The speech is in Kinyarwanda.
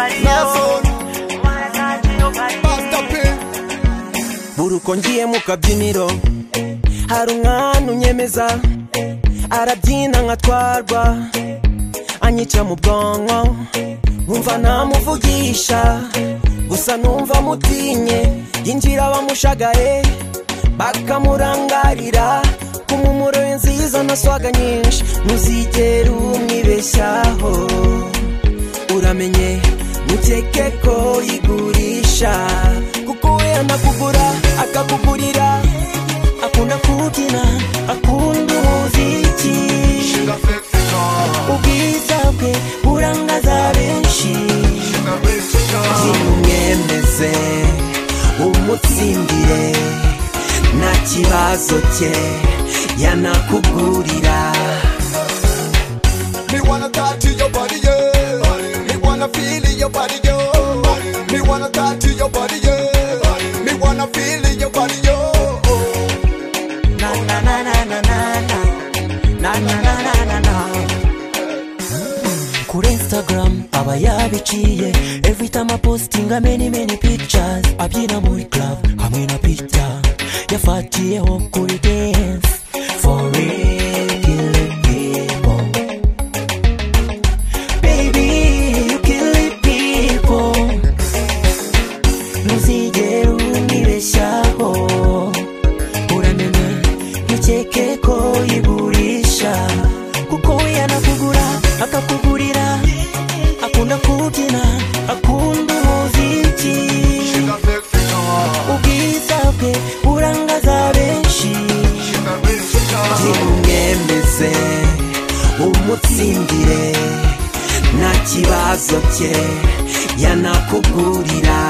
Buruko ngiye mu kabyiniro hari umwana unyemeza arabyina nkatwarwa anyica mu bwonko nkumva namuvugisha gusa numva mutinye yinjira bamushagaye bakamurangarira kumumuro nziza na swaga nyinshi ntuzigere umwibeshyaho uramenye mukeke ko yigurisha kuko we anakugura akakugurira akunda kubyina akunda umuziki ubwiza bwe burangaza benshi zimwemeze umutsindire nta kibazo cye yanakugurira. Me wanna touch your body, yeah. Me wanna feel your body, yeah. Me wanna touch your body, yeah. Me wanna feel your body, yeah. Na na na na na na na na na na na. Kuri Instagram aba yabiciye every time I posting many pictures abyina muri club hamwe na picture yafatiyeho kuri dance for real people. Baby you kill people ntuzigere umwibeshyaho uramenye ntukeke ko yigurisha kuko we yanakugura akakugurira akunda kubyina akunda umuziki ubwiza bwe burangaza benshi zimwemeze umutsindire nta kibazo cye yanakugurira.